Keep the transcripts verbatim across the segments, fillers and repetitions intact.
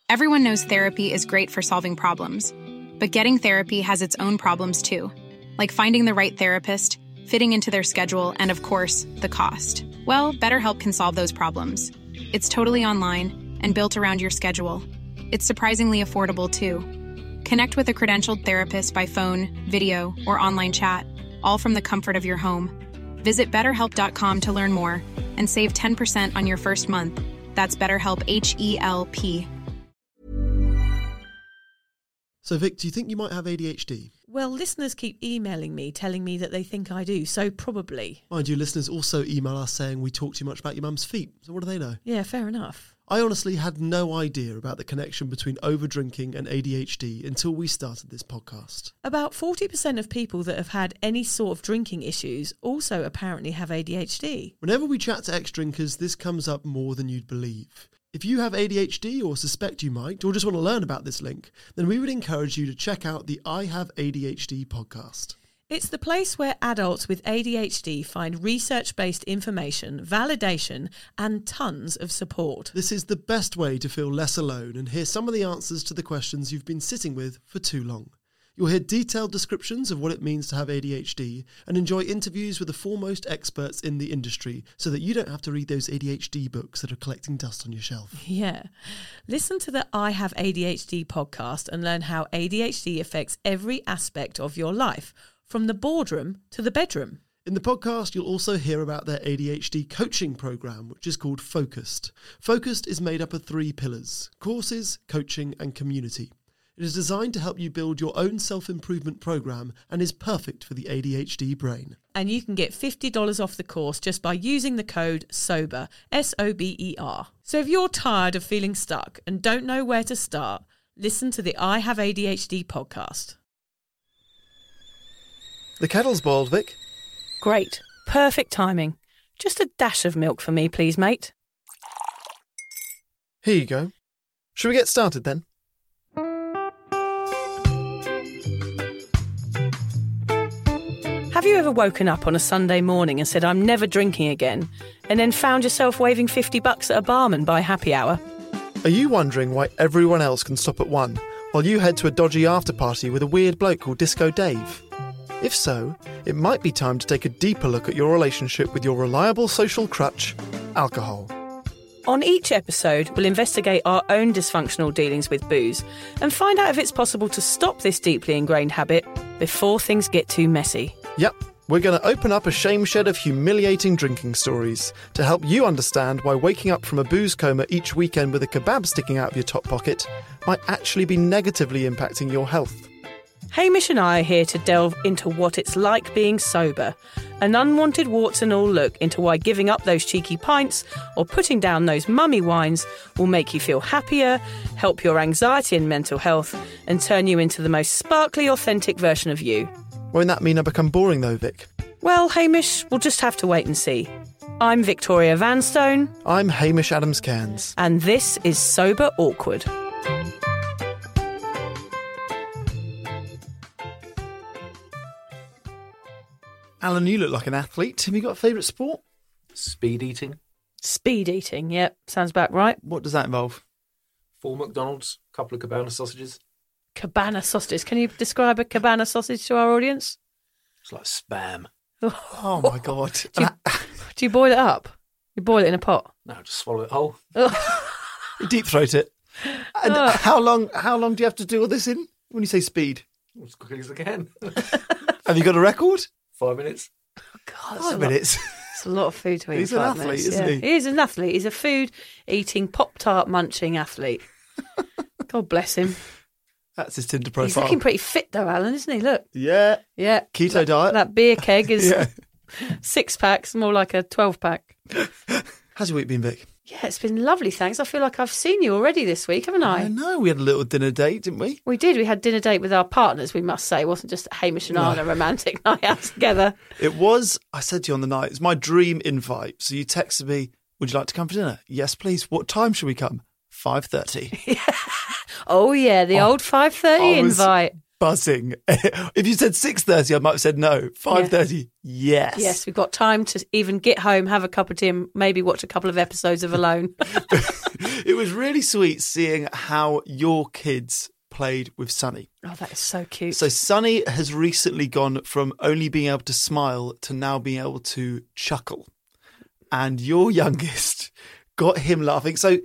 Everyone knows therapy is great for solving problems, but getting therapy has its own problems too, like finding the right therapist, fitting into their schedule, and of course, the cost. Well, BetterHelp can solve those problems. It's totally online and built around your schedule. It's surprisingly affordable too. Connect with a credentialed therapist by phone, video, or online chat, all from the comfort of your home. Visit better help dot com to learn more and save ten percent on your first month. That's BetterHelp, H E L P. So, Vic, do you think you might have A D H D? Well, listeners keep emailing me, telling me that they think I do, so probably. Mind you, listeners also email us saying we talk too much about your mum's feet. So what do they know? Yeah, fair enough. I honestly had no idea about the connection between over-drinking and A D H D until we started this podcast. About forty percent of people that have had any sort of drinking issues also apparently have A D H D. Whenever we chat to ex-drinkers, this comes up more than you'd believe. If you have A D H D or suspect you might, or just want to learn about this link, then we would encourage you to check out the I Have A D H D podcast. It's the place where adults with A D H D find research-based information, validation, and tons of support. This is the best way to feel less alone and hear some of the answers to the questions you've been sitting with for too long. You'll hear detailed descriptions of what it means to have A D H D and enjoy interviews with the foremost experts in the industry so that you don't have to read those A D H D books that are collecting dust on your shelf. Yeah. Listen to the I Have A D H D podcast and learn how A D H D affects every aspect of your life, from the boardroom to the bedroom. In the podcast, you'll also hear about their A D H D coaching program, which is called Focused. Focused is made up of three pillars: courses, coaching, and community. It is designed to help you build your own self-improvement program and is perfect for the A D H D brain. And you can get fifty dollars off the course just by using the code SOBER, S O B E R. So if you're tired of feeling stuck and don't know where to start, listen to the I Have A D H D podcast. The kettle's boiled, Vic. Great. Perfect timing. Just a dash of milk for me, please, mate. Here you go. Shall we get started then? Have you ever woken up on a Sunday morning and said, I'm never drinking again, and then found yourself waving fifty bucks at a barman by happy hour? Are you wondering why everyone else can stop at one, while you head to a dodgy after-party with a weird bloke called Disco Dave? If so, it might be time to take a deeper look at your relationship with your reliable social crutch, alcohol. On each episode, we'll investigate our own dysfunctional dealings with booze and find out if it's possible to stop this deeply ingrained habit before things get too messy. Yep, we're going to open up a shame shed of humiliating drinking stories to help you understand why waking up from a booze coma each weekend with a kebab sticking out of your top pocket might actually be negatively impacting your health. Hamish and I are here to delve into what it's like being sober, an unwanted warts and all look into why giving up those cheeky pints or putting down those mummy wines will make you feel happier, help your anxiety and mental health, and turn you into the most sparkly, authentic version of you. Won't that mean I become boring though, Vic? Well, Hamish, we'll just have to wait and see. I'm Victoria Vanstone. I'm Hamish Adams-Cairns. And this is Sober Awkward. Alan, you look like an athlete. Have you got a favourite sport? Speed eating. Speed eating, yep, sounds about right. What does that involve? Four McDonald's, a couple of Cabana sausages. Cabana sausages. Can you describe a Cabana sausage to our audience? It's like spam. Oh my God. Do you, do you boil it up? You boil it in a pot? No, just swallow it whole. You deep throat it. And Oh. how long How long do you have to do all this in when you say speed? As quickly as I can. Have you got a record? Five minutes. God, Five minutes. It's a lot of food to eat. He's in an five athlete, minutes, isn't yeah. he? He is an athlete. He's a food-eating, Pop-Tart munching athlete. God bless him. That's his Tinder He's profile. looking pretty fit though, Alan, isn't he? Look. Yeah. Yeah. Keto that, diet. That beer keg is Yeah. six packs, more like a twelve pack. How's your week been, Vic? Yeah, it's been lovely, thanks. I feel like I've seen you already this week, haven't I? I know. We had a little dinner date, didn't we? We did. We had dinner date with our partners, we must say. It wasn't just Hamish and I on a romantic night out together. It was, I said to you on the night, it's my dream invite. So you texted me, would you like to come for dinner? Yes, please. What time should we come? five thirty. Oh, yeah, the Oh, old five thirty I was- invite. buzzing. If you said six thirty, I might have said no. five thirty, yes. Yes, we've got time to even get home, have a cup of tea, and maybe watch a couple of episodes of Alone. It was really sweet seeing how your kids played with Sunny. Oh, that is so cute. So Sunny has recently gone from only being able to smile to now being able to chuckle. And your youngest got him laughing. So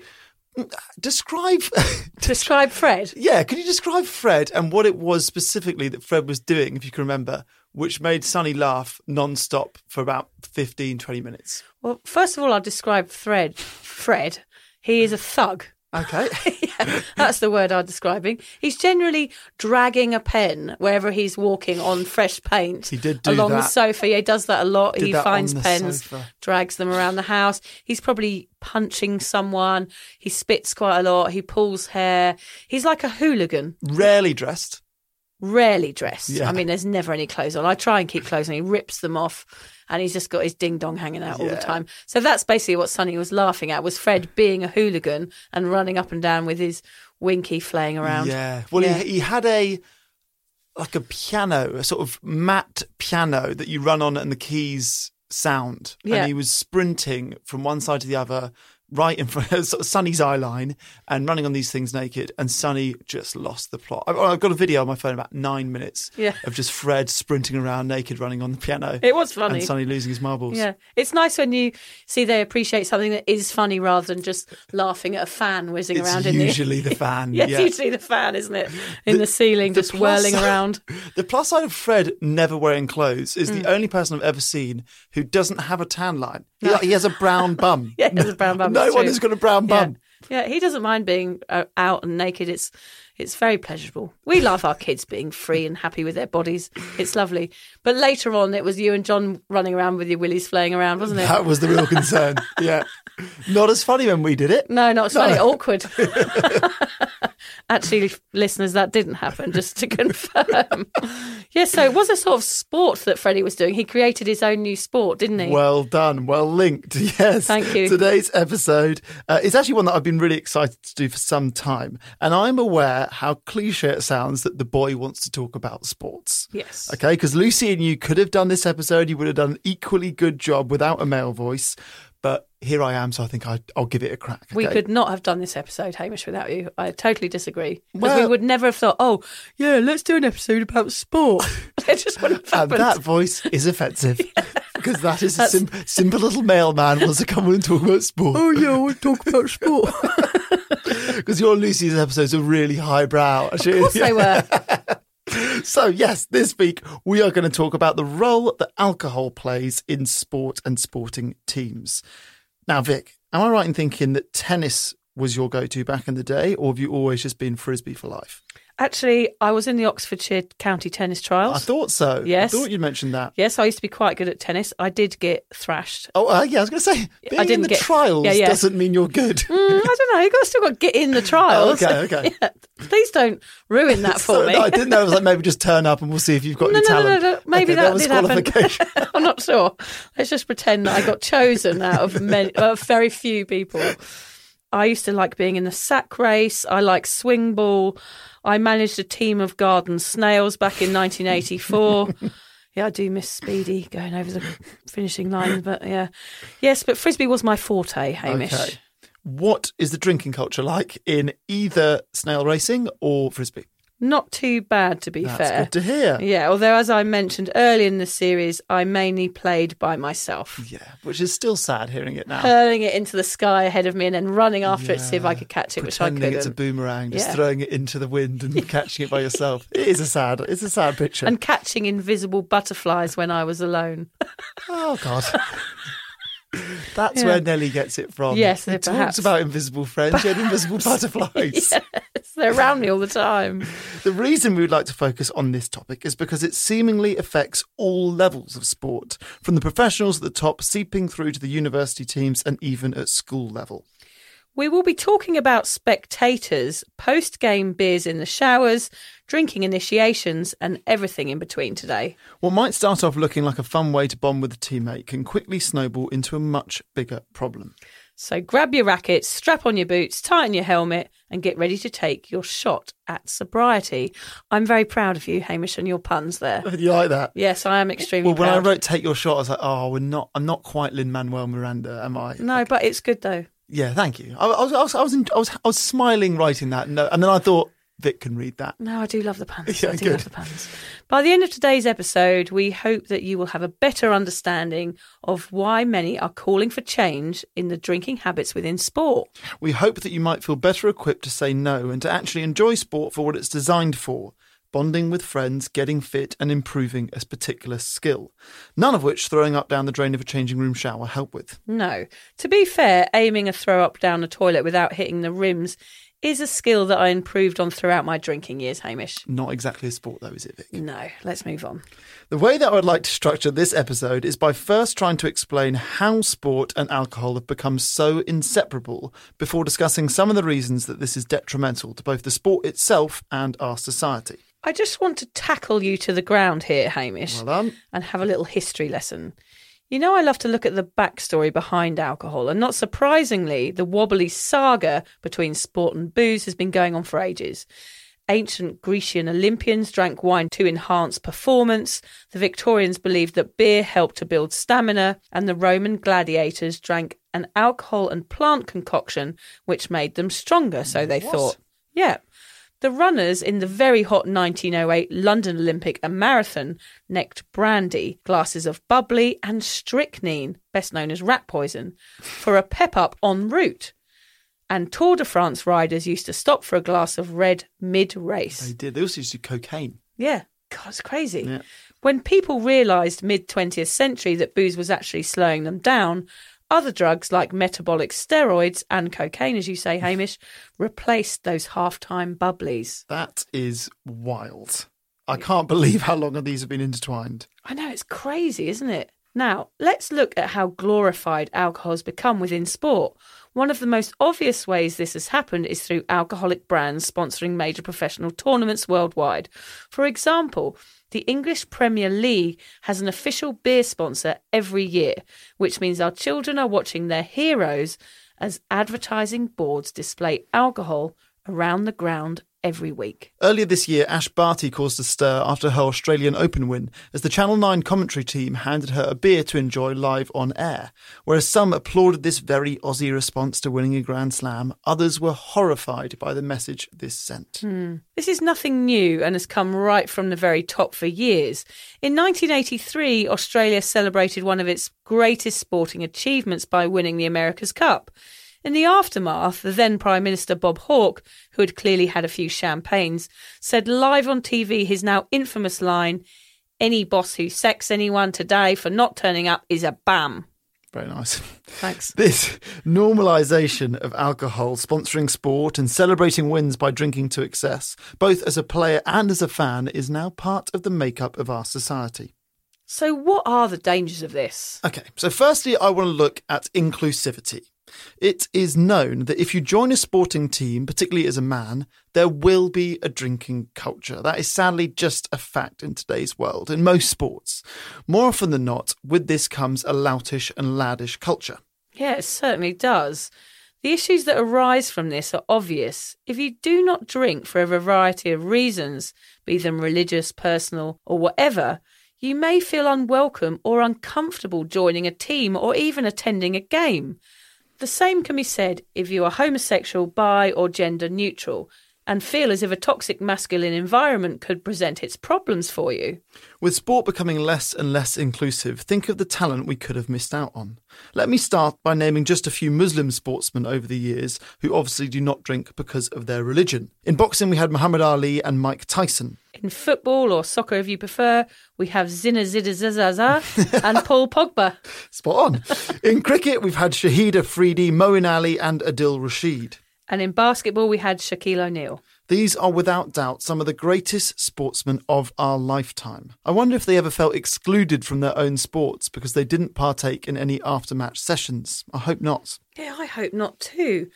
describe... Describe Fred. Yeah, could you describe Fred and what it was specifically that Fred was doing, if you can remember, which made Sunny laugh non-stop for about fifteen, twenty minutes? Well, first of all, I'll describe Fred. Fred. He is a thug. Okay. Yeah, that's the word I'm describing. He's generally dragging a pen wherever he's walking on fresh paint. He did do along that. the sofa. He does that a lot. Did he that finds on the pens, sofa. drags them around the house. He's probably punching someone. He spits quite a lot. He pulls hair. He's like a hooligan. Rarely dressed. Rarely dressed. Yeah. I mean, there's never any clothes on. I try and keep clothes on. He rips them off. And he's just got his ding-dong hanging out all Yeah. the time. So that's basically what Sonny was laughing at, was Fred being a hooligan and running up and down with his winky flaying around. Yeah. Well, Yeah. He, he had a, like a piano, a sort of matte piano that you run on and the keys sound. Yeah. And he was sprinting from one side to the other, right in front of sort of Sonny's eye line and running on these things naked. And Sonny just lost the plot. I- I've got a video on my phone about nine minutes Yeah. of just Fred sprinting around naked, running on the piano. It was funny. And Sonny losing his marbles. Yeah. It's nice when you see they appreciate something that is funny rather than just laughing at a fan whizzing It's around in usually the fan. Yes, yeah. usually the fan, isn't it? In the, ceiling, the just plus whirling side- around. The plus side of Fred never wearing clothes is Mm. the only person I've ever seen who doesn't have a tan line. He, he has a brown bum. Yeah, he has a brown bum, No it's one true. has got a brown bum. Yeah. yeah, he doesn't mind being uh, out and naked. It's it's very pleasurable. We love our kids being free and happy with their bodies. It's lovely. But later on, it was you and John running around with your willies flaying around, wasn't it? That was the real concern. Yeah. Not as funny when we did it. No, not funny. Awkward. Actually, listeners, that didn't happen, just to confirm. Yes, so it was a sort of sport that Freddie was doing. He created his own new sport, didn't he? Well done. Well linked. Yes. Thank you. Today's episode uh, is actually one that I've been really excited to do for some time. And I'm aware how cliche it sounds that the boy wants to talk about sports. Yes. Okay, because Lucy and you could have done this episode. You would have done an equally good job without a male voice. But here I am, so I think I, I'll give it a crack. We okay? could not have done this episode, Hamish, without you. I totally disagree. Because Well- we would never have thought, oh, yeah, let's do an episode about sport. It just wouldn't have And happened. that voice is offensive. Because that is a sim- simple little mailman wants to come and talk about sport. Oh, yeah, I want to talk about sport. Because your Lucy's episodes are really highbrow. Of course they were. So, yes, this week we are going to talk about the role that alcohol plays in sport and sporting teams. Now, Vic, am I right in thinking that tennis was your go-to back in the day, or have you always just been Frisbee for life? Actually, I was in the Oxfordshire County Tennis Trials. I thought so. Yes. I thought you'd mentioned that. Yes, I used to be quite good at tennis. I did get thrashed. Oh, uh, yeah, I was going to say, being in didn't the get- trials yeah, yeah. doesn't mean you're good. Mm, I don't know. You got still got to get in the trials. Oh, okay, okay. Yeah. Please don't ruin that for So, me. no, I didn't know. I was like, maybe just turn up and we'll see if you've got No, any no, no, talent. no, no. Maybe Okay, that was did happen. qualification. I'm not sure. Let's just pretend that I got chosen out of many, uh, very few people. I used to like being in the sack race. I like swing ball. I managed a team of garden snails back in nineteen eighty-four. Yeah, I do miss Speedy going over the finishing line, but yeah. Yes, but Frisbee was my forte, Hamish. Okay. What is the drinking culture like in either snail racing or Frisbee? Not too bad, to be That's fair. good to hear. Yeah, although as I mentioned earlier in the series, I mainly played by myself. Yeah, which is still sad hearing it now. Hurling it into the sky ahead of me and then running after it to see if I Yeah. could catch it, which I Pretending couldn't. it's a boomerang, just Yeah. throwing it into the wind and catching it by yourself. It is a sad, it's a sad picture. And catching invisible butterflies when I was alone. Oh God, that's Yeah. where Nelly gets it from. Yes, he talks perhaps. about invisible friends. She had invisible butterflies. Yes, they're around me all the time. The reason we would like to focus on this topic is because it seemingly affects all levels of sport, from the professionals at the top, seeping through to the university teams and even at school level. We will be talking about spectators, post-game beers in the showers, drinking initiations, and everything in between today. What might start off looking like a fun way to bond with a teammate can quickly snowball into a much bigger problem. So grab your rackets, strap on your boots, tighten your helmet and get ready to take your shot at sobriety. I'm very proud of you, Hamish, and your puns there. You like that? Yes, I am extremely Well, when proud. I wrote "Take Your Shot," I was like, "Oh, we're not. I'm not quite Lin-Manuel Miranda, am I?" No, but it's good though. Yeah, thank you. I, I was, I was, I was, in, I was, I was smiling writing that, and, and then I thought Vic can read that. No, I do love the puns. Yeah, I do good. love the puns. By the end of today's episode, we hope that you will have a better understanding of why many are calling for change in the drinking habits within sport. We hope that you might feel better equipped to say no and to actually enjoy sport for what it's designed for. Bonding with friends, getting fit and improving a particular skill. None of which throwing up down the drain of a changing room shower help with. No. To be fair, aiming a throw up down the toilet without hitting the rims is a skill that I improved on throughout my drinking years, Hamish. Not exactly a sport though, is it, Vic? No, let's move on. The way that I would like to structure this episode is by first trying to explain how sport and alcohol have become so inseparable before discussing some of the reasons that this is detrimental to both the sport itself and our society. I just want to tackle you to the ground here, Hamish, Well done. and have a little history lesson. You know, I love to look at the backstory behind alcohol, and not surprisingly, the wobbly saga between sport and booze has been going on for ages. Ancient Grecian Olympians drank wine to enhance performance, the Victorians believed that beer helped to build stamina, and the Roman gladiators drank an alcohol and plant concoction which made them stronger, so they What? thought. Yeah. The runners in the very hot nineteen oh eight London Olympic and Marathon necked brandy, glasses of bubbly and strychnine, best known as rat poison, for a pep-up en route. And Tour de France riders used to stop for a glass of red mid-race. They did. They also used to do cocaine. Yeah, God, it's crazy. Yeah. When people realised mid-twentieth century that booze was actually slowing them down, other drugs like metabolic steroids and cocaine, as you say, Hamish, replaced those half-time bubblies. That is wild. I can't believe how long these have been intertwined. I know, it's crazy, isn't it? Now, let's look at how glorified alcohol has become within sport. One of the most obvious ways this has happened is through alcoholic brands sponsoring major professional tournaments worldwide. For example, the English Premier League has an official beer sponsor every year, which means our children are watching their heroes as advertising boards display alcohol around the ground every week. Earlier this year, Ash Barty caused a stir after her Australian Open win as the Channel nine commentary team handed her a beer to enjoy live on air. Whereas some applauded this very Aussie response to winning a Grand Slam, others were horrified by the message this sent. Hmm. This is nothing new and has come right from the very top for years. In nineteen eighty-three, Australia celebrated one of its greatest sporting achievements by winning the America's Cup. In the aftermath, the then Prime Minister Bob Hawke, who had clearly had a few champagnes, said live on T V his now infamous line, "Any boss who sacks anyone today for not turning up is a bum." Very nice. Thanks. This normalisation of alcohol, sponsoring sport and celebrating wins by drinking to excess, both as a player and as a fan, is now part of the makeup of our society. So what are the dangers of this? Okay, so firstly, I want to look at inclusivity. It is known that if you join a sporting team, particularly as a man, there will be a drinking culture. That is sadly just a fact in today's world, in most sports. More often than not, with this comes a loutish and laddish culture. Yeah, it certainly does. The issues that arise from this are obvious. If you do not drink for a variety of reasons, be them religious, personal, or whatever, you may feel unwelcome or uncomfortable joining a team or even attending a game. The same can be said if you are homosexual, bi or gender neutral and feel as if a toxic masculine environment could present its problems for you. With sport becoming less and less inclusive, think of the talent we could have missed out on. Let me start by naming just a few Muslim sportsmen over the years who obviously do not drink because of their religion. In boxing, we had Muhammad Ali and Mike Tyson. In football, or soccer if you prefer, we have Zinedine Zidane and Paul Pogba. Spot on. In cricket, we've had Shahid Afridi, Moeen Ali and Adil Rashid. And in basketball, we had Shaquille O'Neal. These are without doubt some of the greatest sportsmen of our lifetime. I wonder if they ever felt excluded from their own sports because they didn't partake in any after-match sessions. I hope not. Yeah, I hope not too.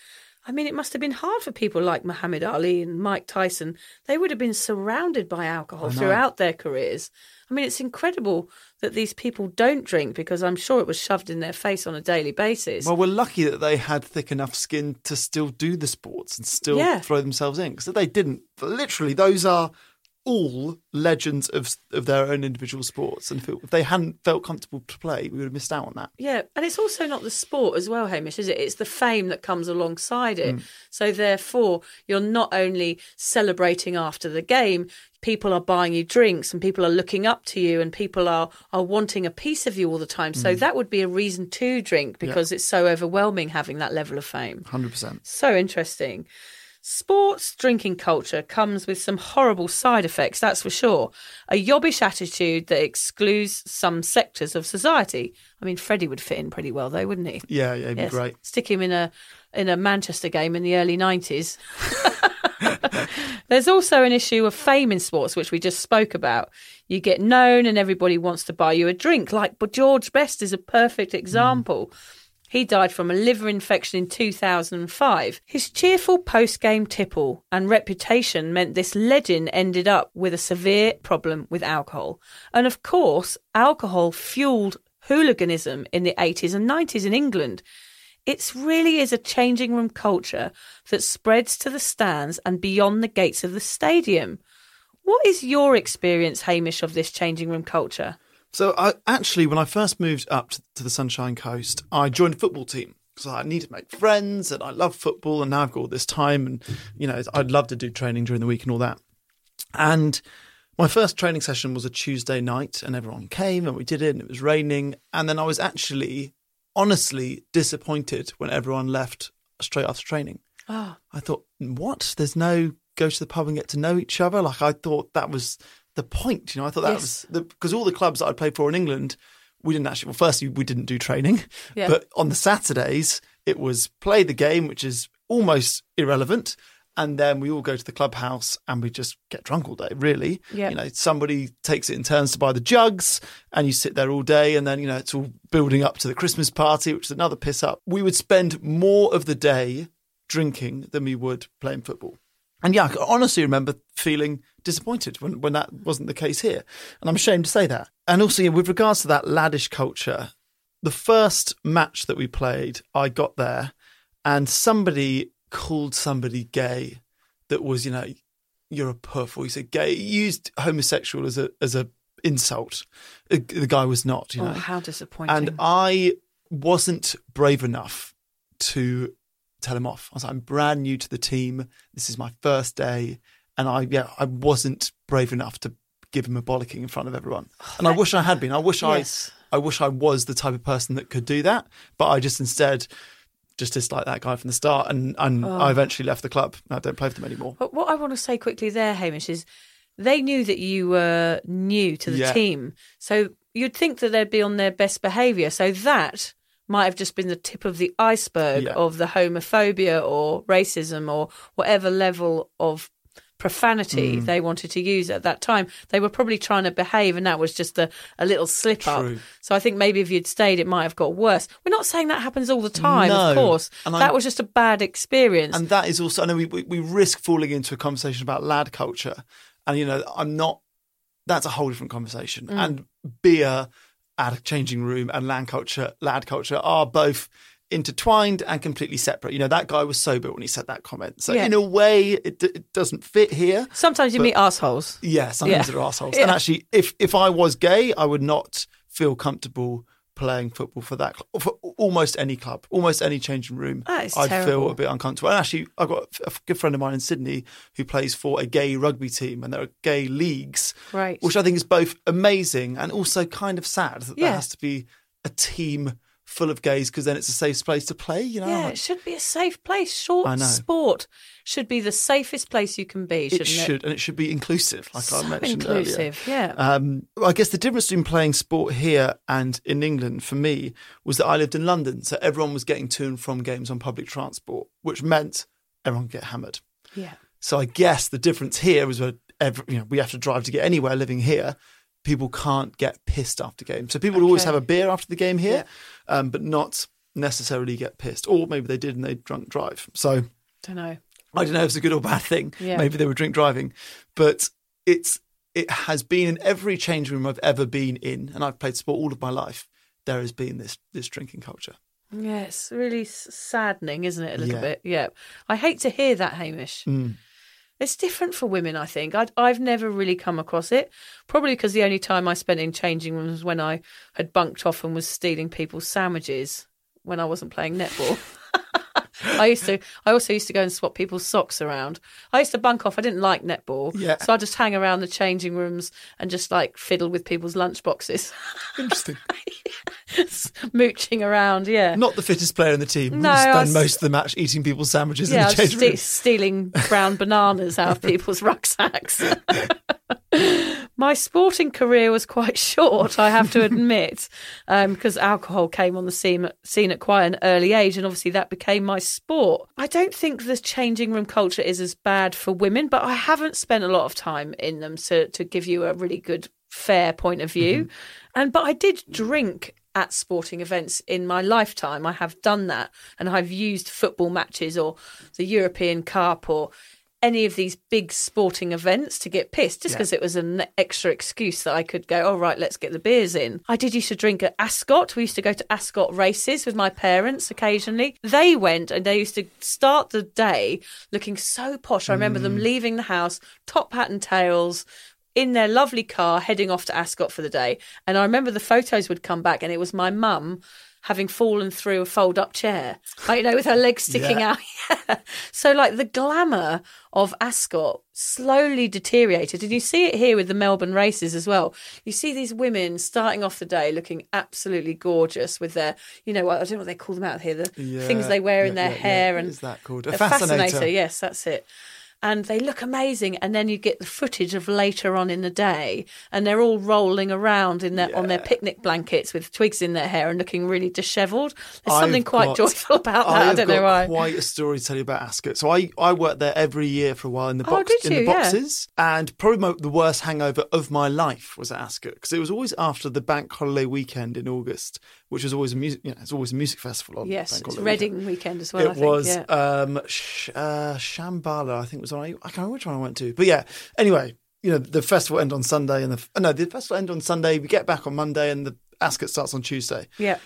I mean, it must have been hard for people like Muhammad Ali and Mike Tyson. They would have been surrounded by alcohol throughout their careers. I mean, it's incredible that these people don't drink because I'm sure it was shoved in their face on a daily basis. Well, we're lucky that they had thick enough skin to still do the sports and still Yeah. throw themselves in. Because they didn't. Literally, those are all legends of of their own individual sports. And if they hadn't felt comfortable to play, we would have missed out on that. Yeah, and it's also not the sport as well, Hamish, is it? It's the fame that comes alongside it. So therefore, you're not only celebrating after the game, people are buying you drinks and people are looking up to you and people are, are wanting a piece of you all the time. So that would be a reason to drink because it's so overwhelming having that level of fame. one hundred percent. So interesting. Sports drinking culture comes with some horrible side effects, that's for sure. A yobbish attitude that excludes some sectors of society. I mean, Freddie would fit in pretty well, though, wouldn't he? Yeah, yeah, it'd Yes. be great. Stick him in a in a Manchester game in the early nineties. There's also an issue of fame in sports, which we just spoke about. You get known and everybody wants to buy you a drink. Like, but George Best is a perfect example. Mm. He died from a liver infection in two thousand five. His cheerful post-game tipple and reputation meant this legend ended up with a severe problem with alcohol. And of course, alcohol fueled hooliganism in the eighties and nineties in England. It really is a changing room culture that spreads to the stands and beyond the gates of the stadium. What is your experience, Hamish, of this changing room culture? So I, actually, when I first moved up to, to the Sunshine Coast, I joined a football team because I needed to make friends and I love football and now I've got all this time and, you know, I'd love to do training during the week and all that. And my first training session was a Tuesday night and everyone came and we did it and it was raining. And then I was actually, honestly, disappointed when everyone left straight after training. Oh. I thought, what? There's no go to the pub and get to know each other? Like I thought that was the point, you know, I thought that Yes. was the, because all the clubs that I played for in England, we didn't actually, well, firstly, we didn't do training, Yeah. but on the Saturdays, it was play the game, which is almost irrelevant. And then we all go to the clubhouse and we just get drunk all day, really. Yeah. You know, somebody takes it in turns to buy the jugs and you sit there all day and then, you know, it's all building up to the Christmas party, which is another piss up. We would spend more of the day drinking than we would playing football. And yeah, I honestly remember feeling disappointed when, when that wasn't the case here. And I'm ashamed to say that. And also, you know, with regards to that laddish culture, the first match that we played, I got there and somebody called somebody gay that was, you know, you're a puff, or he said gay. He used homosexual as a as a insult. The guy was not, you know. Oh, how disappointing. And I wasn't brave enough to tell him off. I was like, I'm brand new to the team. This is my first day. And I, yeah, I wasn't brave enough to give him a bollocking in front of everyone. And I wish I had been. I wish Yes. I, I wish I was the type of person that could do that. But I just instead just disliked that guy from the start. And, and Oh. I eventually left the club. I don't play for them anymore. But what I want to say quickly there, Hamish, is they knew that you were new to the Yeah. team. So you'd think that they'd be on their best behaviour. So that might have just been the tip of the iceberg Yeah. of the homophobia or racism or whatever level of profanity Mm. they wanted to use at that time. They were probably trying to behave and that was just a, a little slip up. True. So I think maybe if you'd stayed, it might have got worse. We're not saying that happens all the time, No. of course. And that I'm- was just a bad experience. And that is also, I know we, we, we risk falling into a conversation about lad culture. And, you know, I'm not, that's a whole different conversation. Mm. And beer at a changing room and lad culture, lad culture are both intertwined and completely separate. You know, that guy was sober when he said that comment. So Yeah. in a way, it, it doesn't fit here. Sometimes you but- meet assholes. Yeah, sometimes Yeah. they're assholes. Yeah. And actually, if, if I was gay, I would not feel comfortable playing football for that cl- for almost any club, almost any changing room. That is I'd feel terrible. a bit uncomfortable. And actually, I've got a good friend of mine in Sydney who plays for a gay rugby team, and there are gay leagues, Right. which I think is both amazing and also kind of sad that Yeah. there has to be a team full of gays because then it's a safe place to play. You know, Yeah, Like, it should be a safe place. Short I know. sport should be the safest place you can be, it shouldn't it? should, and it should be inclusive, like So I mentioned earlier. inclusive, yeah. Um, I guess the difference between playing sport here and in England for me was that I lived in London, so everyone was getting to and from games on public transport, which meant everyone could get hammered. yeah. So I guess the difference here is that every, you know, we have to drive to get anywhere living here. People can't get pissed after games. So people would always Okay. have a beer after the game here, um, but not necessarily get pissed, or maybe they did and they drunk drive. So Don't know. I don't know if it's a good or bad thing. Yeah. Maybe they were drink driving, but it's it has been in every change room I've ever been in, and I've played sport all of my life. There has been this this drinking culture. Yeah, it's really s- saddening, isn't it? A little Yeah. bit. Yeah. I hate to hear that, Hamish. Mm. It's different for women, I think. I'd, I've never really come across it. Probably because the only time I spent in changing rooms was when I had bunked off and was stealing people's sandwiches when I wasn't playing netball. I used to. I also used to go and swap people's socks around. I used to bunk off. I didn't like netball, Yeah. so I just hang around the changing rooms and just like fiddle with people's lunch boxes, Interesting. mooching around. Yeah, Not the fittest player in the team. No, You I spend was- most of the match eating people's sandwiches yeah, I in the was change ste- room. stealing brown bananas out of people's rucksacks. My sporting career was quite short, I have to admit, um, because alcohol came on the scene, scene at quite an early age, and obviously that became my sport. I don't think the changing room culture is as bad for women, but I haven't spent a lot of time in them to, to give you a really good, fair point of view. Mm-hmm. And but I did drink at sporting events in my lifetime. I have done that, and I've used football matches or the European Cup or any of these big sporting events to get pissed just because Yeah. it was an extra excuse that I could go, oh, right, let's get the beers in. I did used to drink at Ascot. We used to go to Ascot races with my parents occasionally. They went and they used to start the day looking so posh. I remember them leaving the house, top hat and tails, in their lovely car, heading off to Ascot for the day. And I remember the photos would come back and it was my mum having fallen through a fold-up chair, like, you know, with her legs sticking Yeah. out. Yeah. So, like, the glamour of Ascot slowly deteriorated. And you see it here with the Melbourne races as well. You see these women starting off the day looking absolutely gorgeous with their, you know, I don't know what they call them out here, the Yeah, things they wear in yeah, their yeah, hair. yeah. And What is that called? A a fascinator. Yes, that's it. And they look amazing, and then you get the footage of later on in the day, and they're all rolling around in their on their picnic blankets with twigs in their hair and looking really dishevelled. There's something I've quite got- joyful about that. I I've don't got know why. quite a story to tell you about Ascot. So I, I worked there every year for a while in the Oh, box did in the you? Yeah. boxes, and probably my, the worst hangover of my life was at Ascot because it was always after the bank holiday weekend in August, which was always a music. You know, it's always a music festival. On Yes, bank it's holiday weekend. Reading weekend as well. It I think. was Yeah. um, Sh- uh, Shambhala, I think was on. I can't remember which one I went to, but yeah. Anyway, you know, the festival ended on Sunday, and the no, the festival ended on Sunday. We get back on Monday, and the Ascot starts on Tuesday. yeah.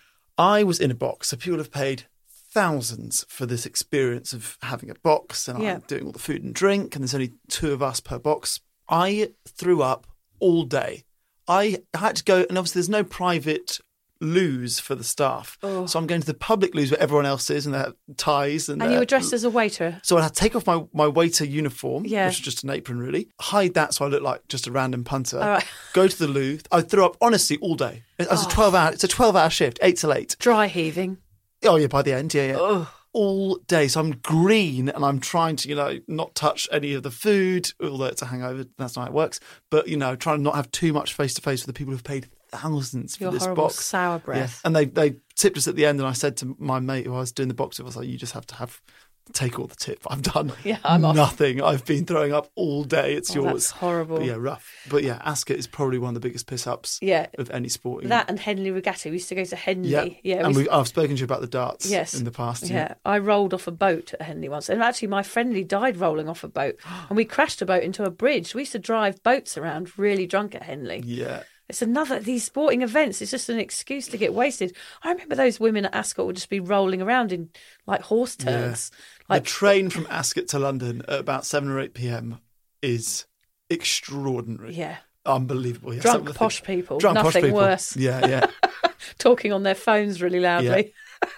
I was in a box, so people have paid thousands for this experience of having a box, and Yeah. I'm doing all the food and drink, and there's only two of us per box. I threw up all day. I had to go, and obviously there's no private loos for the staff, Oh. so I'm going to the public loos where everyone else is, and they have ties, and, And you they're- were dressed as a waiter. So I had to take off my, my waiter uniform, Yeah. which was just an apron really, hide that so I look like just a random punter, All right. go to the loo. I threw up honestly all day. It was a twelve hour. It's a twelve hour shift, eight till eight. Dry heaving. Oh yeah, by the end, yeah, yeah. Oh. All day. So I'm green and I'm trying to, you know, not touch any of the food, although it's a hangover. That's not how it works. But, you know, trying to not have too much face to face with the people who've paid thousands for Your this horrible box. sour Yeah. breath. And they, they tipped us at the end, and I said to my mate who I was doing the box with, I was like, you just have to have take all the tip. I've done Yeah, I'm off. nothing. I've been throwing up all day. It's Oh, yours. that's horrible. But yeah, rough. But yeah, Ascot is probably one of the biggest piss ups Yeah. of any sporting. That and Henley Regatta. We used to go to Henley. yeah, Yeah. and we we, I've spoken to you about the darts Yes. in the past. Yeah, I rolled off a boat at Henley once. And actually, my friendly died rolling off a boat. And we crashed a boat into a bridge. We used to drive boats around really drunk at Henley. Yeah. It's another, these sporting events, it's just an excuse to get wasted. I remember those women at Ascot would just be rolling around in like horse turds. Like, the train from Ascot to London at about seven or eight p.m. is extraordinary. yeah, Unbelievable. Yeah, some drunk of the posh things- people. Drunk posh Nothing people. worse. Yeah, yeah. Talking on their phones really loudly.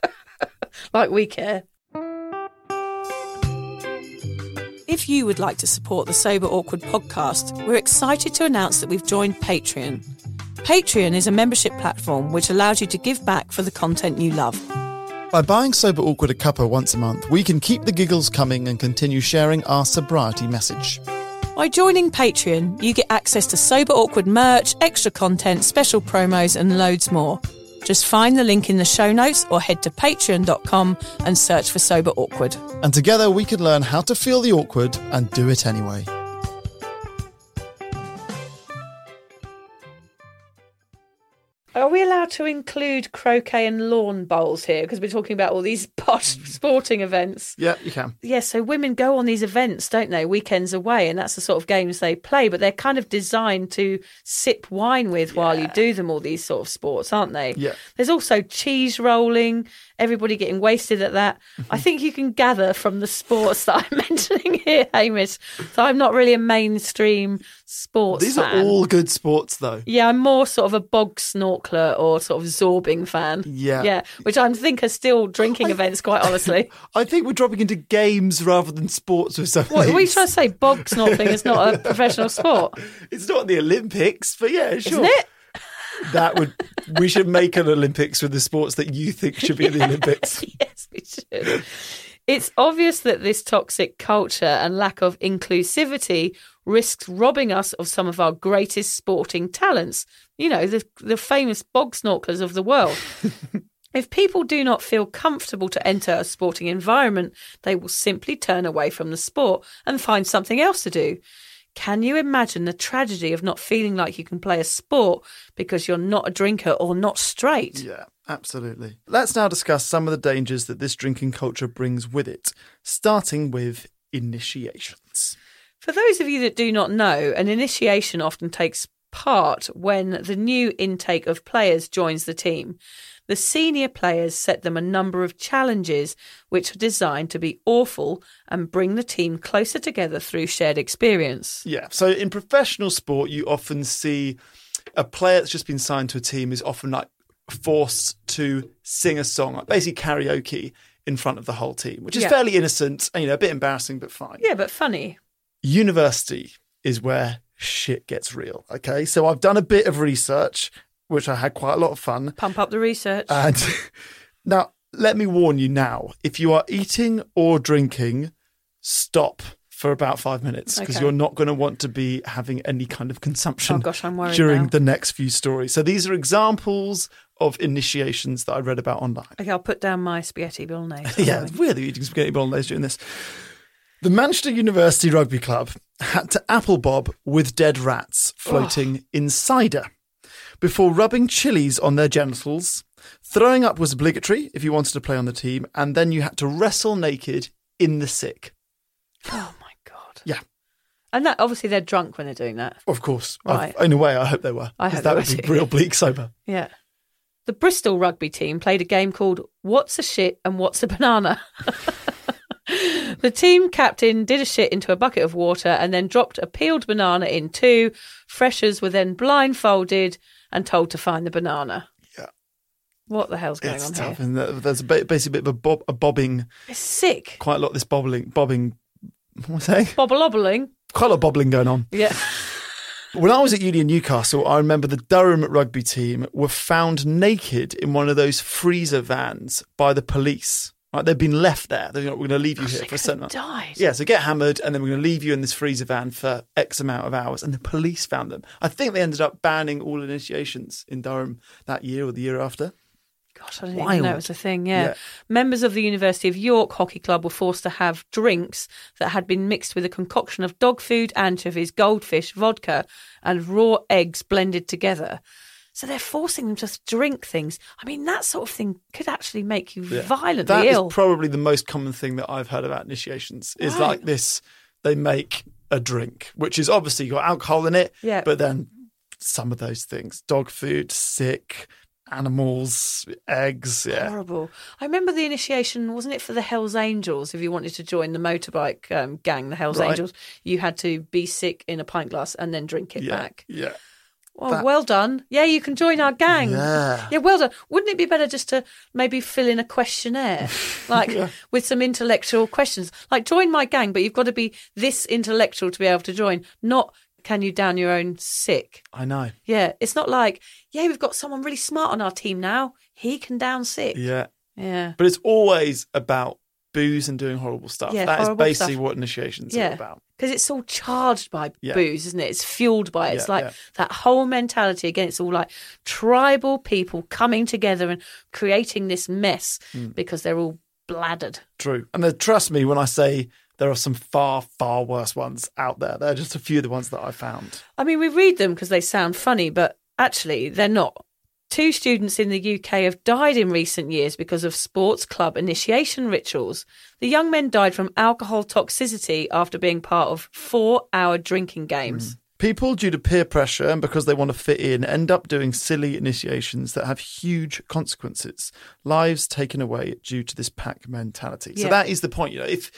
Like we care. If you would like to support the Sober Awkward podcast, we're excited to announce that we've joined Patreon. Patreon is a membership platform which allows you to give back for the content you love. By buying Sober Awkward a cuppa once a month, we can keep the giggles coming and continue sharing our sobriety message. By joining Patreon, you get access to Sober Awkward merch, extra content, special promos and loads more. Just find the link in the show notes or head to patreon dot com and search for Sober Awkward. And together we can learn how to feel the awkward and do it anyway. Are we allowed allowed to include croquet and lawn bowls here? Because we're talking about all these posh sporting events. Yeah, you can. Yeah, so women go on these events, don't they, weekends away, and that's the sort of games they play, but they're kind of designed to sip wine with yeah. while you do them, all these sort of sports, aren't they? Yeah. There's also cheese rolling, everybody getting wasted at that. I think you can gather from the sports that I'm mentioning here, Hamish, so I'm not really a mainstream sports These fan. are all good sports, though. Yeah, I'm more sort of a bog snorkeler or sort of zorbing fan. Yeah. Yeah, which I think are still drinking events, quite honestly. I think we're dropping into games rather than sports with some of What, these. what are you trying to say? Bog snorkeling is not a professional sport? It's not the Olympics, but yeah, sure. Isn't it? That would we should make an Olympics with the sports that you think should be in the Olympics. Yes, we should. It's obvious that this toxic culture and lack of inclusivity risks robbing us of some of our greatest sporting talents. You know, the the famous bog snorkelers of the world. If people do not feel comfortable to enter a sporting environment, they will simply turn away from the sport and find something else to do. Can you imagine the tragedy of not feeling like you can play a sport because you're not a drinker or not straight? Yeah, absolutely. Let's now discuss some of the dangers that this drinking culture brings with it, starting with initiations. For those of you that do not know, an initiation often takes part when the new intake of players joins the team. The senior players set them a number of challenges which are designed to be awful and bring the team closer together through shared experience. Yeah, so in professional sport, you often see a player that's just been signed to a team is often like forced to sing a song, like basically karaoke in front of the whole team, which is Yeah. fairly innocent and, you know, a bit embarrassing, but fine. Yeah, but funny. University is where shit gets real, okay? So I've done a bit of research, which I had quite a lot of fun. Pump up the research. And now, let me warn you now, if you are eating or drinking, stop for about five minutes because Okay. you're not going to want to be having any kind of consumption Oh, gosh, I'm worried during now. the next few stories. So these are examples of initiations that I read about online. Okay, I'll put down my spaghetti bolognese. Yeah, it's weird that you're eating spaghetti bolognese during this. The Manchester University Rugby Club had to apple bob with dead rats floating in cider before rubbing chilies on their genitals. Throwing up was obligatory if you wanted to play on the team, and then you had to wrestle naked in the sick. Oh, my God. Yeah, And that obviously they're drunk when they're doing that. of course. Right. I've- In a way, I hope they were. I 'cause hope that they would were be too. real bleak sober. Yeah. The Bristol rugby team played a game called What's a Shit and What's a Banana? The team captain did a shit into a bucket of water and then dropped a peeled banana in two. Freshers were then blindfolded and told to find the banana. Yeah. What the hell's going It's on tough. here? And there- there's a bit, basically a bit of a, bob, a bobbing, It's sick. quite a lot of this bobbling, bobbing, what am I saying? Bobble-obbling. Quite a lot of bobbling going on. Yeah. When I was at uni in Newcastle, I remember the Durham rugby team were found naked in one of those freezer vans by the police. Right, they've been left there. They're like, we're going to leave you here They for a could certain have amount. died. Yeah, so get hammered, and then we're going to leave you in this freezer van for X amount of hours. And the police found them. I think they ended up banning all initiations in Durham that year or the year after. Gosh, I didn't Wild. even know it was a thing, yeah. Yeah. Members of the University of York Hockey Club were forced to have drinks that had been mixed with a concoction of dog food, anchovies, goldfish, vodka, and raw eggs blended together. So they're forcing them to drink things. I mean, that sort of thing could actually make you Yeah. violently That is ill. probably the most common thing that I've heard about initiations is Right. like this, they make a drink, which is obviously got alcohol in it, Yeah. but then some of those things, dog food, sick, animals, eggs, yeah. Horrible. I remember the initiation, wasn't it for the Hells Angels? If you wanted to join the motorbike um, gang, the Hells Right. Angels, you had to be sick in a pint glass and then drink it Yeah, back. yeah. Well, That- well done. Yeah, you can join our gang. Yeah. Yeah, well done. Wouldn't it be better just to maybe fill in a questionnaire, like with some intellectual questions? Like, join my gang, but you've got to be this intellectual to be able to join, not can you down your own sick? I know. Yeah, it's not like, yeah, we've got someone really smart on our team now. He can down sick. Yeah. Yeah. But it's always about booze and doing horrible stuff. Yeah, that is horrible basically stuff. what initiations are Yeah. about. Because it's all charged by Yeah. booze, isn't it? It's fueled by it. It's Yeah, like yeah. that whole mentality again. It's all like tribal people coming together and creating this mess Hmm. because they're all bladdered. True. And then, trust me when I say there are some far, far worse ones out there. They're just a few of the ones that I found. I mean, we read them because they sound funny, but actually they're not. Two students in the U K have died in recent years because of sports club initiation rituals. The young men died from alcohol toxicity after being part of four-hour drinking games. Mm. People, due to peer pressure and because they want to fit in, end up doing silly initiations that have huge consequences. Lives taken away due to this pack mentality. Yeah. So that is the point. You know, if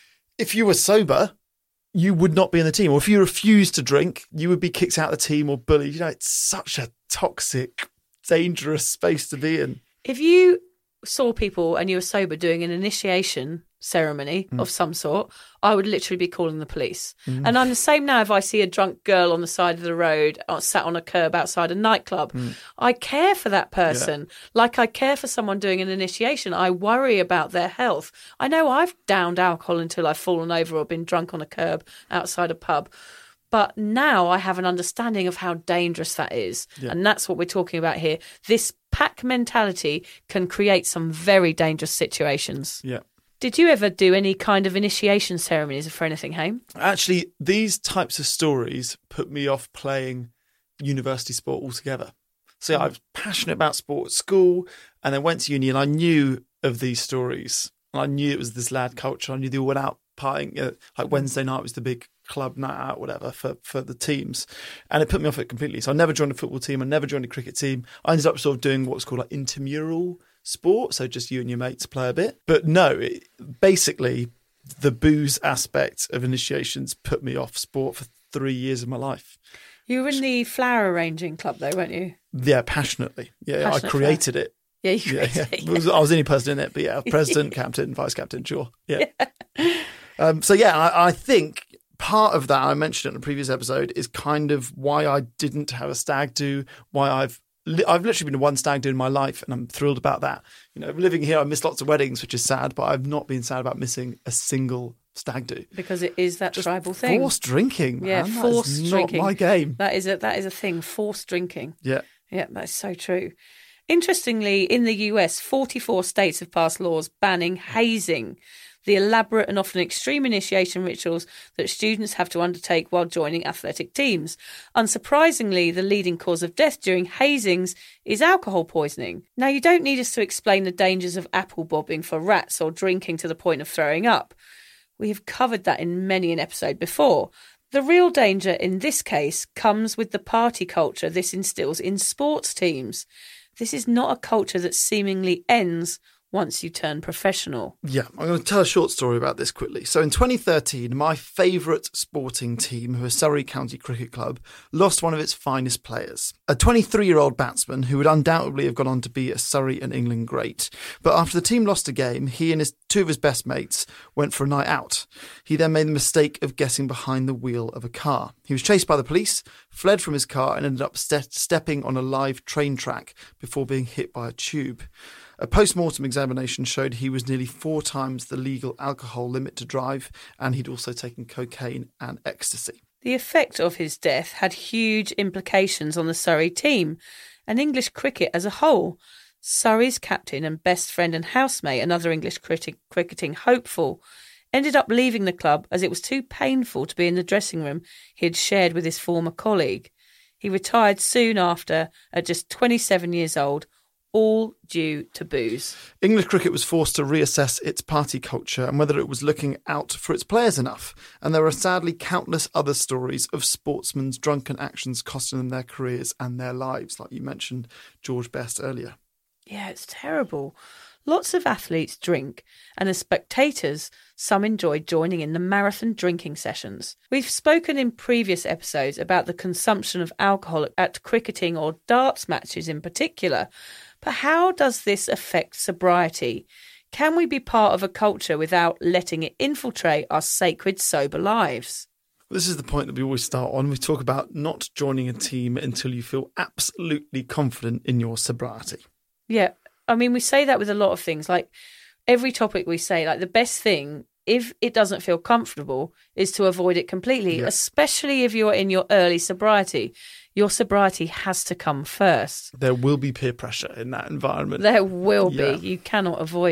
if you were sober, you would not be in the team. Or if you refused to drink, you would be kicked out of the team or bullied. You know, it's such a toxic, dangerous space to be in. If you saw people and you were sober doing an initiation ceremony mm. of some sort, I would literally be calling the police. Mm. And I'm the same now if I see a drunk girl on the side of the road or sat on a curb outside a nightclub. Mm. I care for that person yeah. like I care for someone doing an initiation. I worry about their health. I know I've downed alcohol until I've fallen over or been drunk on a curb outside a pub. But now I have an understanding of how dangerous that is. Yeah. And that's what we're talking about here. This pack mentality can create some very dangerous situations. Yeah. Did you ever do any kind of initiation ceremonies for anything, Haim? Actually, these types of stories put me off playing university sport altogether. So yeah, I was passionate about sport at school and then went to uni and I knew of these stories. And I knew it was this lad culture. I knew they all went out partying. Uh, like Wednesday night was the big club night out, whatever, for, for the teams. And it put me off it completely. So I never joined a football team. I never joined a cricket team. I ended up sort of doing what's called like intramural sport. So just you and your mates play a bit. But no, it, basically the booze aspect of initiations put me off sport for three years of my life. You were in the flower arranging club though, weren't you? Yeah, passionately. Yeah, Passionate I created flower. it. Yeah, you yeah, yeah. It, yeah. Was, I was the only person in it, but yeah, president, captain, vice captain, sure. Yeah. yeah. Um, so yeah, I, I think part of that, I mentioned it in a previous episode, is kind of why I didn't have a stag do, why I've I've literally been to one stag do in my life, and I'm thrilled about that. You know, living here, I missed lots of weddings, which is sad, but I've not been sad about missing a single stag do. Because it is that Just tribal thing. Forced drinking, man. Yeah, that forced is drinking. Not my game. That is a that is a thing. Forced drinking. Yeah. Yeah, that's so true. Interestingly, in the U S, forty-four states have passed laws banning hazing, the elaborate and often extreme initiation rituals that students have to undertake while joining athletic teams. Unsurprisingly, the leading cause of death during hazings is alcohol poisoning. Now, you don't need us to explain the dangers of apple bobbing for rats or drinking to the point of throwing up. We have covered that in many an episode before. The real danger in this case comes with the party culture this instills in sports teams. This is not a culture that seemingly ends once you turn professional. Yeah, I'm going to tell a short story about this quickly. So in twenty thirteen, my favourite sporting team, who is Surrey County Cricket Club, lost one of its finest players. A twenty-three-year-old batsman who would undoubtedly have gone on to be a Surrey and England great. But after the team lost a game, he and his two of his best mates went for a night out. He then made the mistake of getting behind the wheel of a car. He was chased by the police, fled from his car and ended up ste- stepping on a live train track before being hit by a tube. A post-mortem examination showed he was nearly four times the legal alcohol limit to drive, and he'd also taken cocaine and ecstasy. The effect of his death had huge implications on the Surrey team and English cricket as a whole. Surrey's captain and best friend and housemate, another English cricket, cricketing hopeful, ended up leaving the club as it was too painful to be in the dressing room he had shared with his former colleague. He retired soon after, at just twenty-seven years old, all due to booze. English cricket was forced to reassess its party culture and whether it was looking out for its players enough. And there are sadly countless other stories of sportsmen's drunken actions costing them their careers and their lives, like you mentioned George Best earlier. Yeah, it's terrible. Lots of athletes drink, and as spectators, some enjoy joining in the marathon drinking sessions. We've spoken in previous episodes about the consumption of alcohol at cricketing or darts matches in particular. But how does this affect sobriety? Can we be part of a culture without letting it infiltrate our sacred sober lives? This is the point that we always start on. We talk about not joining a team until you feel absolutely confident in your sobriety. Yeah, I mean, we say that with a lot of things. Like every topic we say, like the best thing, if it doesn't feel comfortable, is to avoid it completely, yeah. Especially if you're in your early sobriety. Your sobriety has to come first. There will be peer pressure in that environment. There will yeah. be. You cannot avoid it.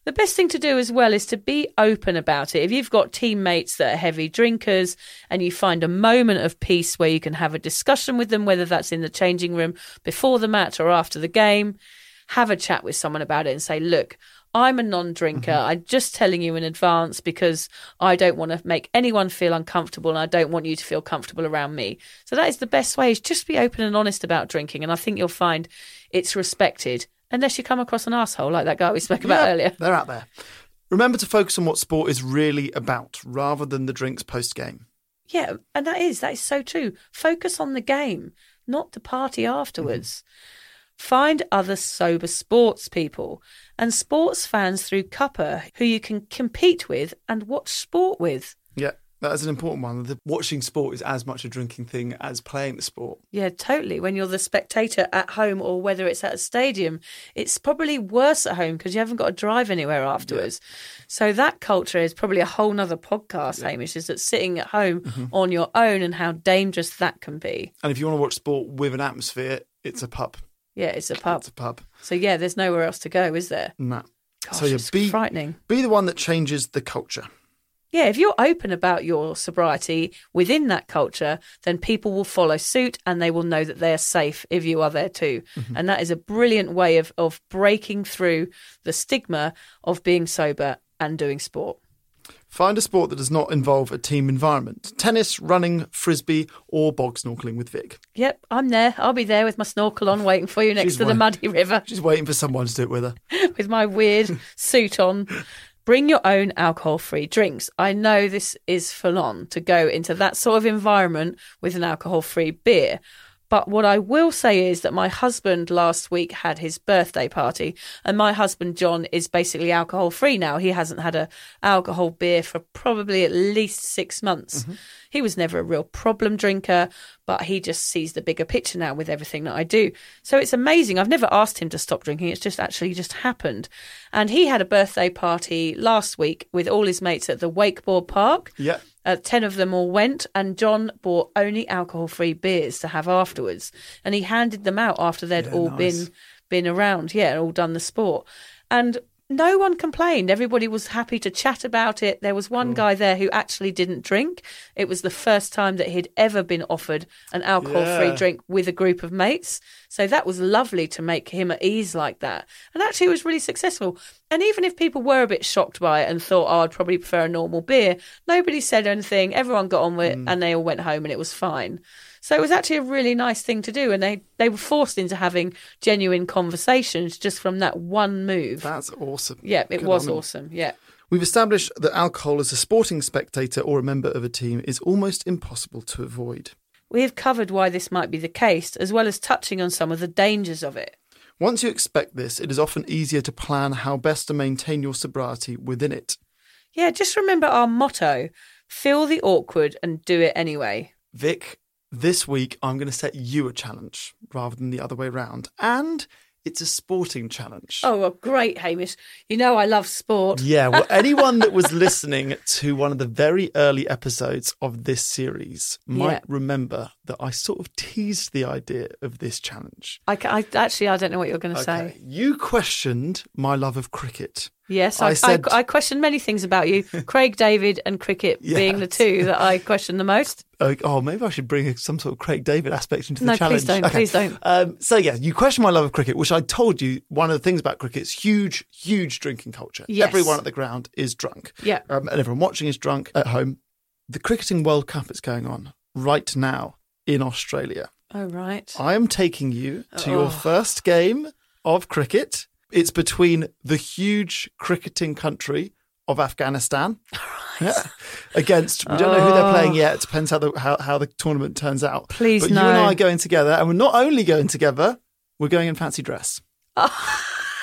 The best thing to do as well is to be open about it. If you've got teammates that are heavy drinkers and you find a moment of peace where you can have a discussion with them, whether that's in the changing room before the match or after the game, have a chat with someone about it and say, look, I'm a non-drinker. Mm-hmm. I'm just telling you in advance because I don't want to make anyone feel uncomfortable and I don't want you to feel comfortable around me. So that is the best way, is just be open and honest about drinking. And I think you'll find it's respected, unless you come across an arsehole like that guy we spoke about yeah, earlier. They're out there. Remember to focus on what sport is really about rather than the drinks post-game. Yeah, and that is, that is so true. Focus on the game, not the party afterwards. Mm-hmm. Find other sober sports people and sports fans through Cuppa who you can compete with and watch sport with. Yeah, that is an important one. The watching sport is as much a drinking thing as playing the sport. Yeah, totally. When you're the spectator at home or whether it's at a stadium, it's probably worse at home because you haven't got to drive anywhere afterwards. Yeah. So that culture is probably a whole nother podcast, yeah. Hamish, is that sitting at home mm-hmm. on your own and how dangerous that can be. And if you want to watch sport with an atmosphere, it's a pub. Yeah, it's a pub. It's a pub. So, yeah, there's nowhere else to go, is there? No. Gosh, so, yeah, it's be, frightening. Be the one that changes the culture. Yeah, if you're open about your sobriety within that culture, then people will follow suit and they will know that they are safe if you are there too. Mm-hmm. And that is a brilliant way of, of breaking through the stigma of being sober and doing sport. Find a sport that does not involve a team environment. Tennis, running, frisbee, or bog snorkeling with Vic. Yep, I'm there. I'll be there with my snorkel on waiting for you next She's to waiting. the muddy river. She's waiting for someone to do it with her. With my weird suit on. Bring your own alcohol-free drinks. I know this is full on to go into that sort of environment with an alcohol-free beer. But what I will say is that my husband last week had his birthday party, and my husband, John, is basically alcohol-free now. He hasn't had a alcohol beer for probably at least six months. Mm-hmm. He was never a real problem drinker, but he just sees the bigger picture now with everything that I do. So it's amazing. I've never asked him to stop drinking. It's just actually just happened. And he had a birthday party last week with all his mates at the wakeboard park. Yeah. Uh, ten of them all went, and John bought only alcohol-free beers to have afterwards. And he handed them out after they'd yeah, all nice. been been around, yeah, all done the sport. And no one complained. Everybody was happy to chat about it. There was one cool. guy there who actually didn't drink. It was the first time that he'd ever been offered an alcohol-free yeah. drink with a group of mates. So that was lovely to make him at ease like that. And actually it was really successful. And even if people were a bit shocked by it and thought, oh, I'd probably prefer a normal beer, nobody said anything. Everyone got on with it mm. and they all went home and it was fine. So it was actually a really nice thing to do. And they, they were forced into having genuine conversations just from that one move. That's awesome. Yeah, it Good was on awesome. Yeah. We've established that alcohol as a sporting spectator or a member of a team is almost impossible to avoid. We have covered why this might be the case, as well as touching on some of the dangers of it. Once you expect this, it is often easier to plan how best to maintain your sobriety within it. Yeah, just remember our motto, feel the awkward and do it anyway. Vic, this week I'm going to set you a challenge rather than the other way round. And it's a sporting challenge. Oh, well, great, Hamish. You know I love sport. Yeah, well, anyone that was listening to one of the very early episodes of this series might yeah. remember that I sort of teased the idea of this challenge. I, I Actually, I don't know what you're going to okay. say. You questioned my love of cricket. Yes, I, I, said, I, I questioned many things about you. Craig David and cricket yes. being the two that I question the most. Oh, oh, maybe I should bring some sort of Craig David aspect into the no, challenge. No, please don't. Okay. Please don't. Um, so, yeah, you question my love of cricket, which I told you one of the things about cricket is huge, huge drinking culture. Yes. Everyone at the ground is drunk. Yeah. Um, and everyone watching is drunk at home. The Cricketing World Cup is going on right now in Australia. Oh, right. I am taking you to oh. your first game of cricket. It's between the huge cricketing country of Afghanistan right. yeah, against, we don't know who they're playing yet. It depends how the, how, how the tournament turns out. Please, but no. you and I are going together, and we're not only going together, we're going in fancy dress. Oh.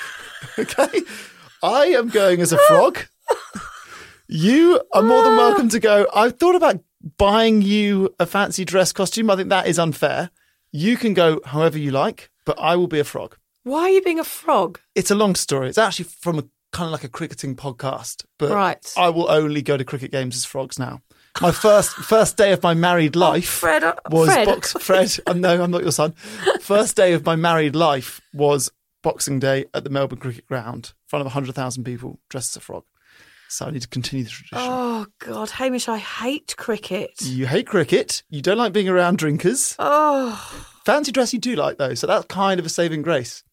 Okay? I am going as a frog. You are more than welcome to go. I've thought about buying you a fancy dress costume. I think that is unfair. You can go however you like, but I will be a frog. Why are you being a frog? It's a long story. It's actually from a kind of like a cricketing podcast, but right. I will only go to cricket games as frogs now. My first first day of my married life oh, Fred, uh, was Fred. box Fred. Um, no, I'm not your son. First day of my married life was Boxing Day at the Melbourne Cricket Ground in front of one hundred thousand people dressed as a frog. So I need to continue the tradition. Oh, God, Hamish, I hate cricket. You hate cricket. You don't like being around drinkers. Oh. Fancy dress you do like, though. So that's kind of a saving grace.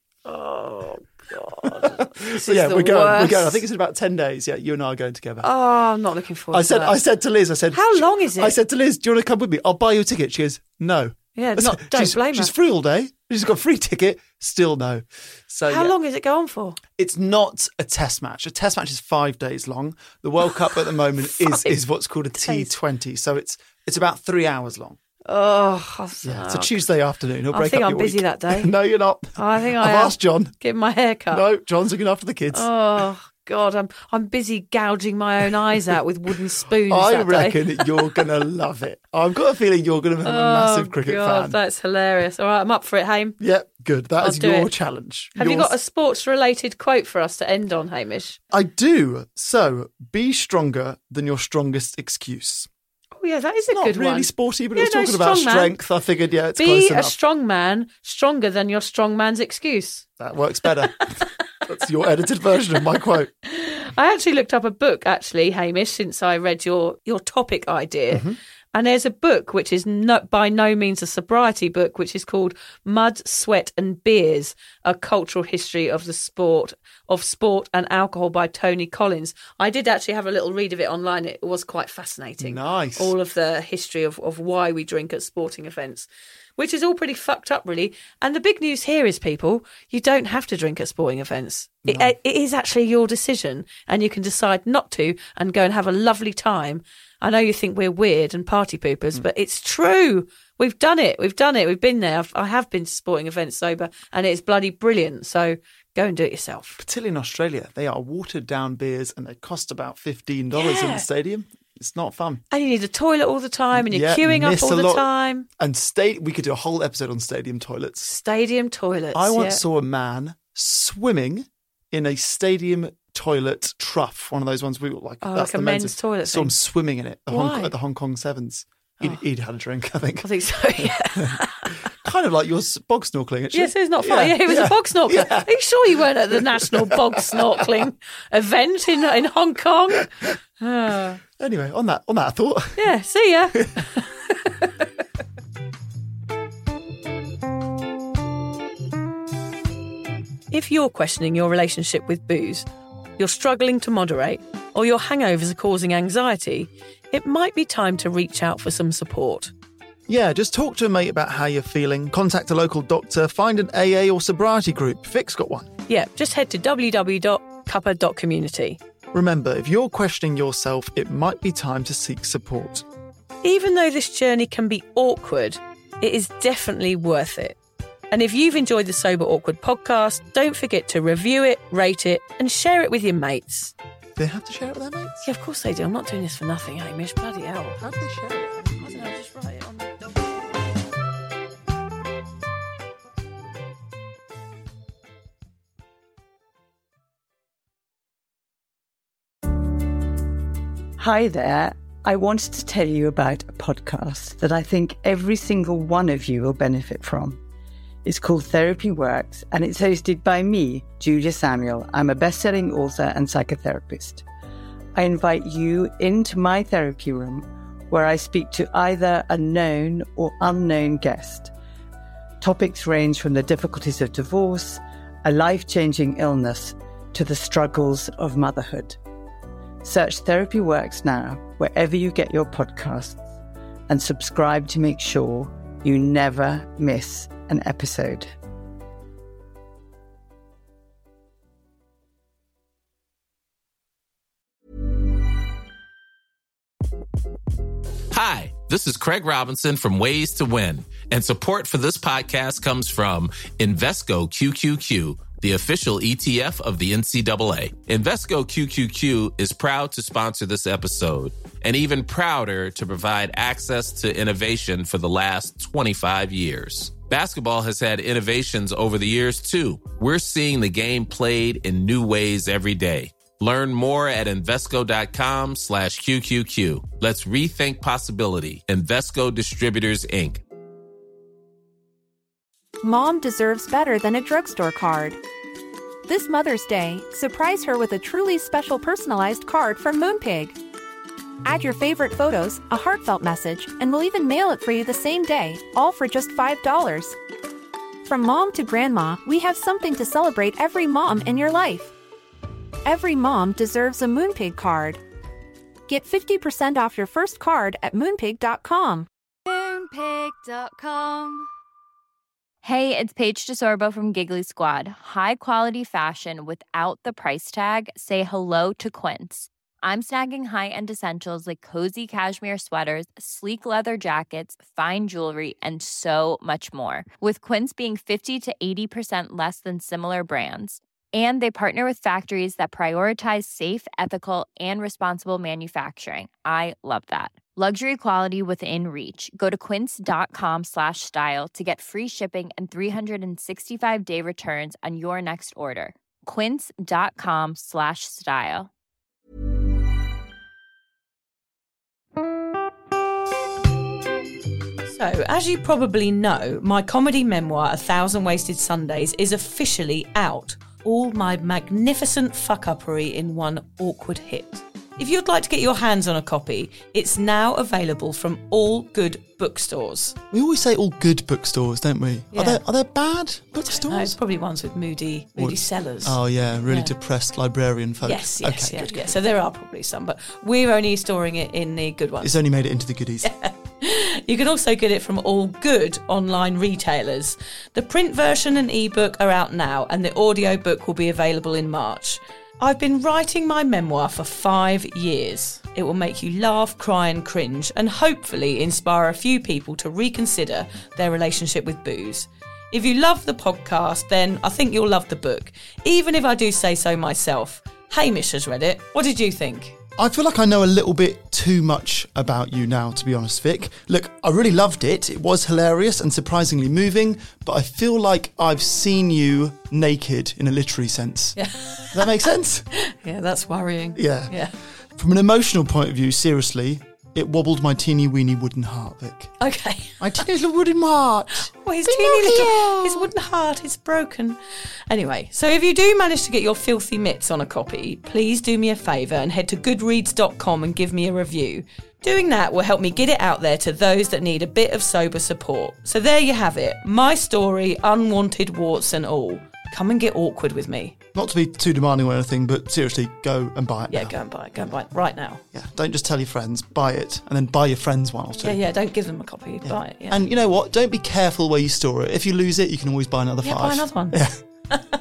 Oh, God. This So is yeah, the we're going. worst. We're going. I think it's in about ten days. Yeah, you and I are going together. Oh, I'm not looking forward I to said. that. I said to Liz. I said, How long is it? I said to Liz, "Do you want to come with me? I'll buy you a ticket." She goes, "No." Yeah, I not, said, don't she's, blame She's her. free all day. She's got a free ticket. Still no. So How yeah. long does it go on for? It's not a test match. A test match is five days long. The World Cup at the moment is Five is what's called a T twenty. So it's it's about three hours long. Oh, Yeah, it's a Tuesday afternoon. He'll I break think up I'm your busy week. that day. No, you're not. I think I I've am. asked John. Getting my hair cut. No, John's looking after the kids. Oh, God, I'm I'm busy gouging my own eyes out with wooden spoons I that day. reckon you're going to love it. I've got a feeling you're going to become a massive cricket Oh, God, fan. that's hilarious. All right, I'm up for it, Haim. Yep, good. That I'll is do your it. challenge. Have you Yours- got a sports-related quote for us to end on, Hamish? I do. So, be stronger than your strongest excuse. Oh, yeah, that is a Not good really one. sporty, but Yeah, it was no, talking about strong man. strength. I figured, yeah, it's Be close a enough. strong man, stronger than your strong man's excuse. That works better. That's your edited version of my quote. I actually looked up a book, actually, Hamish, since I read your, your topic idea. Mm-hmm. And there's a book which is no, by no means a sobriety book, which is called Mud, Sweat and Beers, A Cultural History of the Sport of Sport and Alcohol by Tony Collins. I did actually have a little read of it online. It was quite fascinating. Nice. All of the history of, of why we drink at sporting events, which is all pretty fucked up, really. And the big news here is, people, you don't have to drink at sporting events. It, it is actually your decision, and you can decide not to and go and have a lovely time. I know you think we're weird and party poopers, but it's true. We've done it. We've done it. We've been there. I've, I have been to sporting events sober, and it's bloody brilliant. So go and do it yourself. Particularly in Australia, they are watered down beers and they cost about fifteen dollars in Yeah. the stadium. It's not fun. And you need a toilet all the time, and you're Yeah, queuing up miss all a the lot. time. And sta- we could do a whole episode on stadium toilets. Stadium toilets. I once yeah. saw a man swimming in a stadium toilet trough, one of those ones we like. Oh, that's like a the men's toilet Saw him thing. swimming in it the Hong, Why? at the Hong Kong Sevens. He'd, Oh. he'd had a drink, I think. I think so, yeah. Kind of like your s- bog snorkeling, actually. Yes, it's not fun. Yeah, he was yeah. a bog snorkeler. Yeah. Are you sure you weren't at the National Bog Snorkeling event in in Hong Kong? Ah. Anyway, on that, on that thought. Yeah, see ya. If you're questioning your relationship with booze, you're struggling to moderate, or your hangovers are causing anxiety, it might be time to reach out for some support. Yeah, just talk to a mate about how you're feeling, contact a local doctor, find an A A or sobriety group. Vic's got one. Yeah, just head to w w w dot cuppa dot community. Remember, if you're questioning yourself, it might be time to seek support. Even though this journey can be awkward, it is definitely worth it. And if you've enjoyed the Sober Awkward podcast, don't forget to review it, rate it, and share it with your mates. Do they have to share it with their mates? Yeah, of course they do. I'm not doing this for nothing, Hamish. Bloody hell. How do they share it? I don't know, just write it on the... Hi there. I wanted to tell you about a podcast that I think every single one of you will benefit from. It's called Therapy Works, and it's hosted by me, Julia Samuel. I'm a best-selling author and psychotherapist. I invite you into my therapy room where I speak to either a known or unknown guest. Topics range from the difficulties of divorce, a life-changing illness, to the struggles of motherhood. Search Therapy Works now, wherever you get your podcasts, and subscribe to make sure you never miss an episode. Hi, this is Craig Robinson from Ways to Win, and support for this podcast comes from Invesco Q Q Q, the official E T F of the N C double A. Invesco Q Q Q is proud to sponsor this episode, and even prouder to provide access to innovation for the last twenty-five years. Basketball has had innovations over the years, too. We're seeing the game played in new ways every day. Learn more at Invesco.com slash QQQ. Let's rethink possibility. Invesco Distributors, Incorporated. Mom deserves better than a drugstore card. This Mother's Day, surprise her with a truly special personalized card from Moonpig. Add your favorite photos, a heartfelt message, and we'll even mail it for you the same day, all for just five dollars. From mom to grandma, we have something to celebrate every mom in your life. Every mom deserves a Moonpig card. Get fifty percent off your first card at moonpig dot com. moonpig dot com. Hey, it's Paige DeSorbo from Giggly Squad. High quality fashion without the price tag. Say hello to Quince. I'm snagging high-end essentials like cozy cashmere sweaters, sleek leather jackets, fine jewelry, and so much more. With Quince being fifty to eighty percent less than similar brands. And they partner with factories that prioritize safe, ethical, and responsible manufacturing. I love that. Luxury quality within reach. Go to quince.com slash style to get free shipping and three sixty-five day returns on your next order. Quince.com slash style. So, as you probably know, my comedy memoir, A Thousand Wasted Sundays, is officially out. All my magnificent fuck-uppery in one awkward hit. If you'd like to get your hands on a copy, it's now available from all good bookstores. We always say all good bookstores, don't we? Yeah. Are there are there bad bookstores? No, it's probably ones with moody, moody Or- sellers. Oh yeah, really Yeah. depressed librarian folk. Yes, yes, okay, yeah, good, yeah. good. So there are probably some, but we're only storing it in the good ones. It's only made it into the goodies. You can also get it from all good online retailers. The print version and ebook are out now, and the audiobook will be available in March. I've been writing my memoir for five years. It will make you laugh, cry and cringe, and hopefully inspire a few people to reconsider their relationship with booze. If you love the podcast, then I think you'll love the book, even if I do say so myself. Hamish has read it. What did you think? I feel like I know a little bit too much about you now, to be honest, Vic. Look, I really loved it. It was hilarious and surprisingly moving, but I feel like I've seen you naked in a literary sense. Yeah. Does that make sense? Yeah, that's worrying. Yeah. Yeah. From an emotional point of view, seriously, it wobbled my teeny weeny wooden heart, Vic. Okay. My teeny little wooden heart. Well, his teeny little, his wooden heart is broken. Anyway, so if you do manage to get your filthy mitts on a copy, please do me a favour and head to goodreads dot com and give me a review. Doing that will help me get it out there to those that need a bit of sober support. So there you have it. My story, unwanted warts and all. Come and get awkward with me. Not to be too demanding or anything, but seriously, go and buy it Yeah, now. go and buy it. Go and buy it right now. Yeah, don't just tell your friends, buy it, and then buy your friends one or two. Yeah, yeah, don't give them a copy. Buy it, yeah. And you know what? Don't be careful where you store it. If you lose it, you can always buy another yeah, five. buy another one. Yeah.